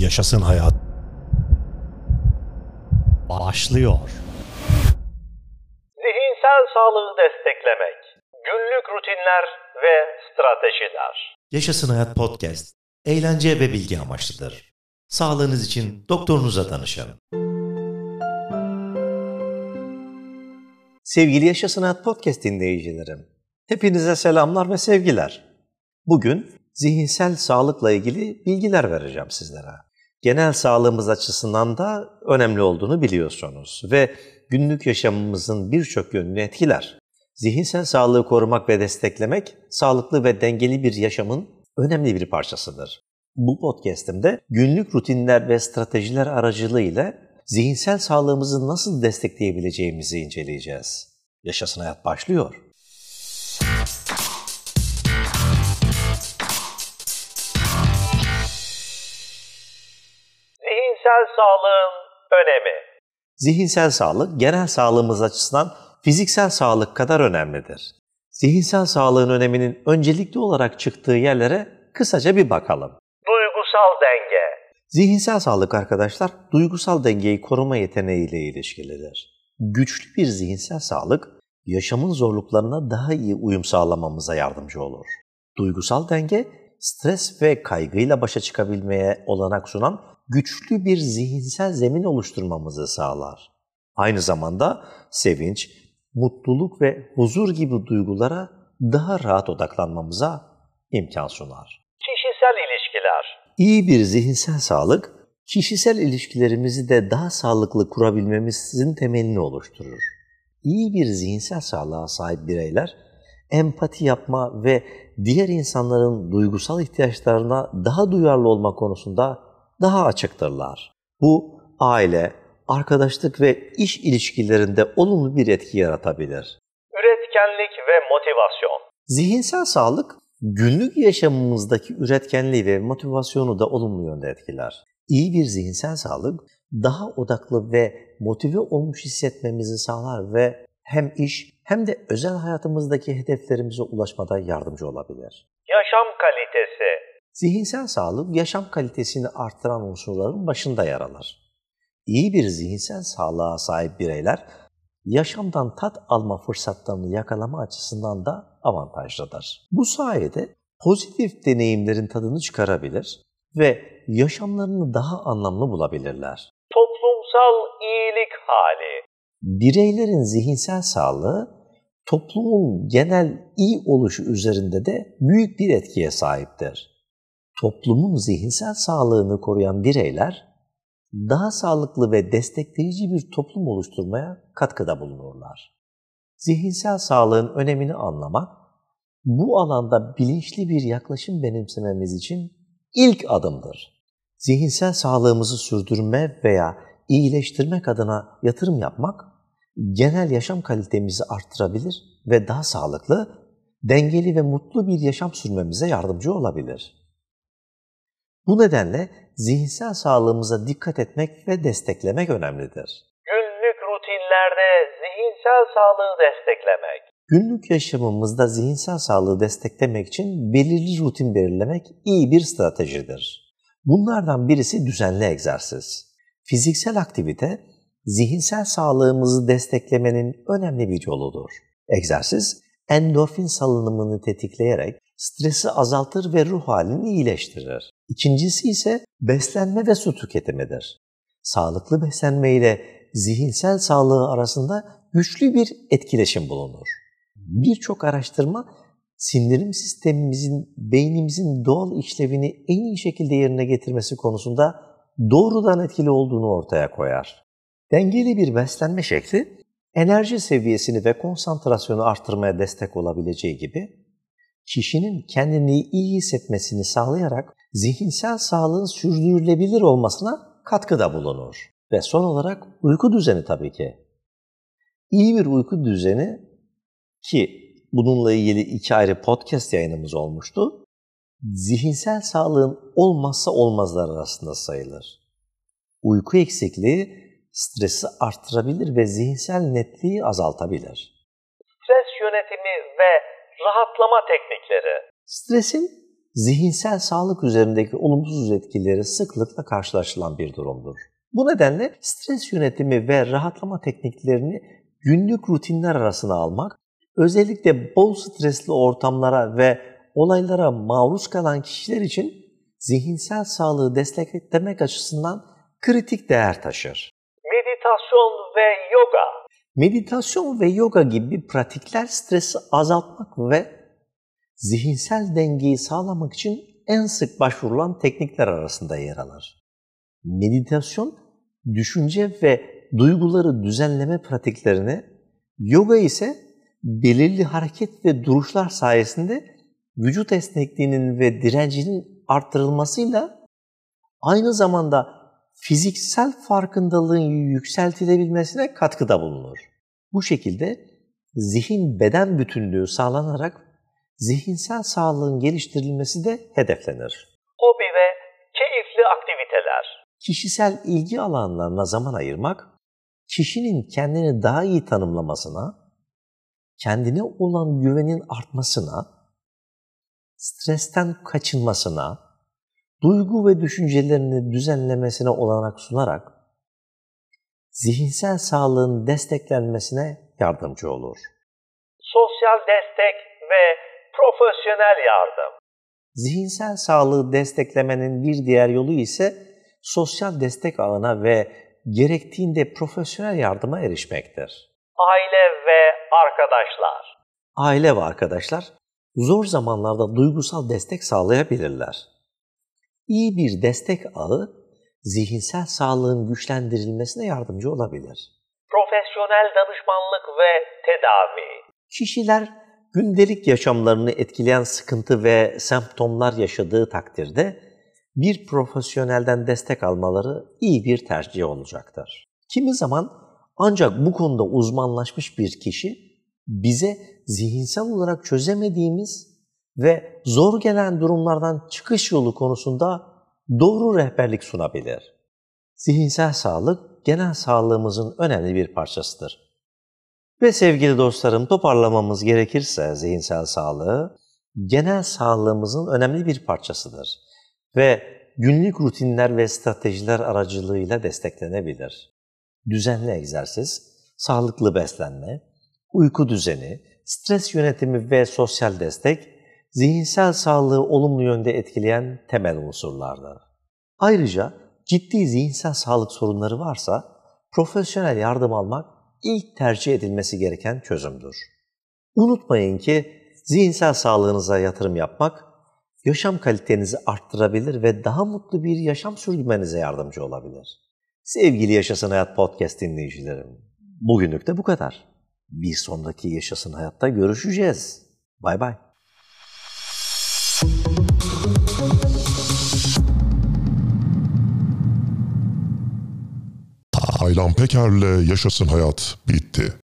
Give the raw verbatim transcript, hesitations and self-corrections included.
Yaşasın hayat. Başlıyor. Zihinsel sağlığı desteklemek, günlük rutinler ve stratejiler. Yaşasın hayat podcast, eğlence ve bilgi amaçlıdır. Sağlığınız için doktorunuza danışın. Sevgili Yaşasın Hayat podcast dinleyicilerim, hepinize selamlar ve sevgiler. Bugün zihinsel sağlıkla ilgili bilgiler vereceğim sizlere. Genel sağlığımız açısından da önemli olduğunu biliyorsunuz ve günlük yaşamımızın birçok yönünü etkiler. Zihinsel sağlığı korumak ve desteklemek, sağlıklı ve dengeli bir yaşamın önemli bir parçasıdır. Bu podcast'imde günlük rutinler ve stratejiler aracılığıyla zihinsel sağlığımızı nasıl destekleyebileceğimizi inceleyeceğiz. Yaşasın hayat başlıyor. Zihinsel sağlığın önemi. Zihinsel sağlık, genel sağlığımız açısından fiziksel sağlık kadar önemlidir. Zihinsel sağlığın öneminin öncelikli olarak çıktığı yerlere kısaca bir bakalım. Duygusal denge. Zihinsel sağlık arkadaşlar, duygusal dengeyi koruma yeteneğiyle ilişkilidir. Güçlü bir zihinsel sağlık, yaşamın zorluklarına daha iyi uyum sağlamamıza yardımcı olur. Duygusal denge, stres ve kaygıyla başa çıkabilmeye olanak sunan güçlü bir zihinsel zemin oluşturmamızı sağlar. Aynı zamanda sevinç, mutluluk ve huzur gibi duygulara daha rahat odaklanmamıza imkan sunar. Kişisel ilişkiler. İyi bir zihinsel sağlık, kişisel ilişkilerimizi de daha sağlıklı kurabilmemizin temelini oluşturur. İyi bir zihinsel sağlığa sahip bireyler, empati yapma ve diğer insanların duygusal ihtiyaçlarına daha duyarlı olma konusunda daha açıktırlar. Bu, aile, arkadaşlık ve iş ilişkilerinde olumlu bir etki yaratabilir. Üretkenlik ve motivasyon. Zihinsel sağlık, günlük yaşamımızdaki üretkenliği ve motivasyonu da olumlu yönde etkiler. İyi bir zihinsel sağlık, daha odaklı ve motive olmuş hissetmemizi sağlar ve hem iş hem de özel hayatımızdaki hedeflerimize ulaşmada yardımcı olabilir. Yaşam kalitesi. Zihinsel sağlık, yaşam kalitesini artıran unsurların başında yer alır. İyi bir zihinsel sağlığa sahip bireyler, yaşamdan tat alma fırsatlarını yakalama açısından da avantajlıdır. Bu sayede pozitif deneyimlerin tadını çıkarabilir ve yaşamlarını daha anlamlı bulabilirler. Toplumsal iyilik hali. Bireylerin zihinsel sağlığı, toplumun genel iyi oluşu üzerinde de büyük bir etkiye sahiptir. Toplumun zihinsel sağlığını koruyan bireyler, daha sağlıklı ve destekleyici bir toplum oluşturmaya katkıda bulunurlar. Zihinsel sağlığın önemini anlamak, bu alanda bilinçli bir yaklaşım benimsememiz için ilk adımdır. Zihinsel sağlığımızı sürdürme veya iyileştirmek adına yatırım yapmak, genel yaşam kalitemizi arttırabilir ve daha sağlıklı, dengeli ve mutlu bir yaşam sürmemize yardımcı olabilir. Bu nedenle zihinsel sağlığımıza dikkat etmek ve desteklemek önemlidir. Günlük rutinlerde zihinsel sağlığı desteklemek. Günlük yaşamımızda zihinsel sağlığı desteklemek için belirli rutin belirlemek iyi bir stratejidir. Bunlardan birisi düzenli egzersiz. Fiziksel aktivite, zihinsel sağlığımızı desteklemenin önemli bir yoludur. Egzersiz, endorfin salınımını tetikleyerek stresi azaltır ve ruh halini iyileştirir. İkincisi ise beslenme ve su tüketimidir. Sağlıklı beslenme ile zihinsel sağlığı arasında güçlü bir etkileşim bulunur. Birçok araştırma, sindirim sistemimizin, beynimizin doğal işlevini en iyi şekilde yerine getirmesi konusunda doğrudan etkili olduğunu ortaya koyar. Dengeli bir beslenme şekli, enerji seviyesini ve konsantrasyonu artırmaya destek olabileceği gibi, kişinin kendini iyi hissetmesini sağlayarak zihinsel sağlığın sürdürülebilir olmasına katkıda bulunur. Ve son olarak uyku düzeni tabii ki. İyi bir uyku düzeni, ki bununla ilgili iki ayrı podcast yayınımız olmuştu, zihinsel sağlığın olmazsa olmazlar arasında sayılır. Uyku eksikliği stresi arttırabilir ve zihinsel netliği azaltabilir. Stres yönetimi ve rahatlama teknikleri. Stresin zihinsel sağlık üzerindeki olumsuz etkileri sıklıkla karşılaşılan bir durumdur. Bu nedenle stres yönetimi ve rahatlama tekniklerini günlük rutinler arasına almak, özellikle bol stresli ortamlara ve olaylara maruz kalan kişiler için zihinsel sağlığı desteklemek açısından kritik değer taşır. Meditasyon ve yoga. Meditasyon ve yoga gibi pratikler stresi azaltmak ve zihinsel dengeyi sağlamak için en sık başvurulan teknikler arasında yer alır. Meditasyon, düşünce ve duyguları düzenleme pratiklerini, yoga ise belirli hareket ve duruşlar sayesinde vücut esnekliğinin ve direncinin arttırılmasıyla aynı zamanda fiziksel farkındalığın yükseltilebilmesine katkıda bulunur. Bu şekilde zihin-beden bütünlüğü sağlanarak zihinsel sağlığın geliştirilmesi de hedeflenir. Hobi ve keyifli aktiviteler. Kişisel ilgi alanlarına zaman ayırmak, kişinin kendini daha iyi tanımlamasına, kendine olan güvenin artmasına, stresten kaçınmasına, duygu ve düşüncelerini düzenlemesine olanak sunarak zihinsel sağlığın desteklenmesine yardımcı olur. Sosyal destek ve profesyonel yardım. Zihinsel sağlığı desteklemenin bir diğer yolu ise sosyal destek ağına ve gerektiğinde profesyonel yardıma erişmektir. Aile ve arkadaşlar. Aile ve arkadaşlar zor zamanlarda duygusal destek sağlayabilirler. İyi bir destek ağı zihinsel sağlığın güçlendirilmesine yardımcı olabilir. Profesyonel danışmanlık ve tedavi. Kişiler gündelik yaşamlarını etkileyen sıkıntı ve semptomlar yaşadığı takdirde bir profesyonelden destek almaları iyi bir tercih olacaktır. Kimi zaman ancak bu konuda uzmanlaşmış bir kişi bize zihinsel olarak çözemediğimiz ve zor gelen durumlardan çıkış yolu konusunda doğru rehberlik sunabilir. Zihinsel sağlık genel sağlığımızın önemli bir parçasıdır. Ve sevgili dostlarım, toparlamamız gerekirse zihinsel sağlığı genel sağlığımızın önemli bir parçasıdır ve günlük rutinler ve stratejiler aracılığıyla desteklenebilir. Düzenli egzersiz, sağlıklı beslenme, uyku düzeni, stres yönetimi ve sosyal destek, zihinsel sağlığı olumlu yönde etkileyen temel unsurlardır. Ayrıca ciddi zihinsel sağlık sorunları varsa profesyonel yardım almak ilk tercih edilmesi gereken çözümdür. Unutmayın ki zihinsel sağlığınıza yatırım yapmak, yaşam kalitenizi arttırabilir ve daha mutlu bir yaşam sürdürmenize yardımcı olabilir. Sevgili Yaşasın Hayat Podcast dinleyicilerim, bugünlük de bu kadar. Bir sonraki Yaşasın Hayat'ta görüşeceğiz. Bay bay. Aylan Peker'le Yaşasın Hayat bitti.